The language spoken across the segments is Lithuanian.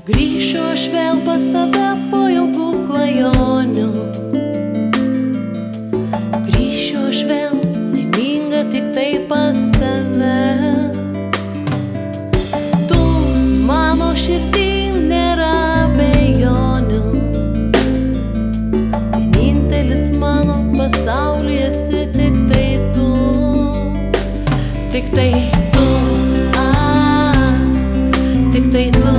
Grįšiu aš vėl pas tave po ilgų klajonių. Grįšiu aš vėl laiminga tik tai pas tave. Tu mano širdį nėra abejonių. Vienintelis mano pasaulyje esi tik tai tu. Tik tai tu, tik tai tu.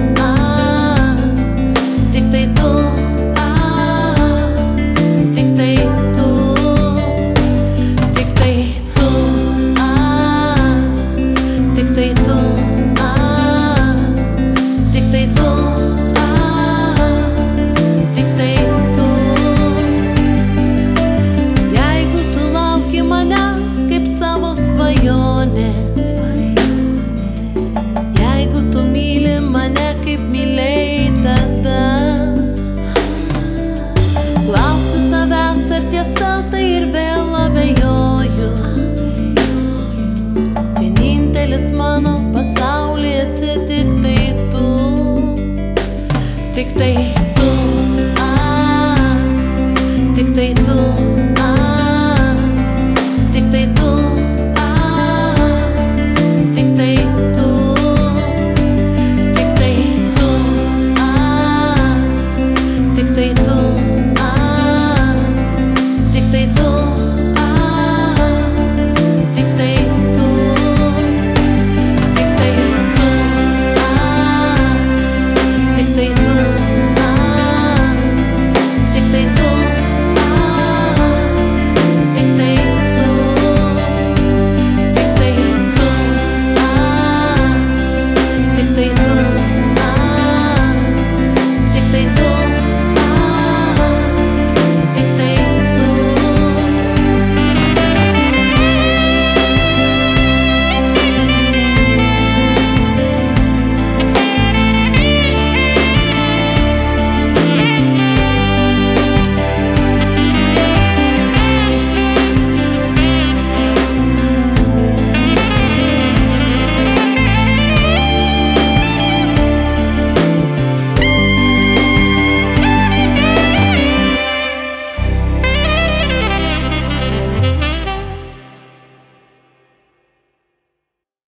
Jeigu tu myli mane kaip mylėjai tada, klausiu savęs, ar tiesa tai ir vėl abejoju. Vienintelis mano pasaulyje esi tik tai tu. Tik tai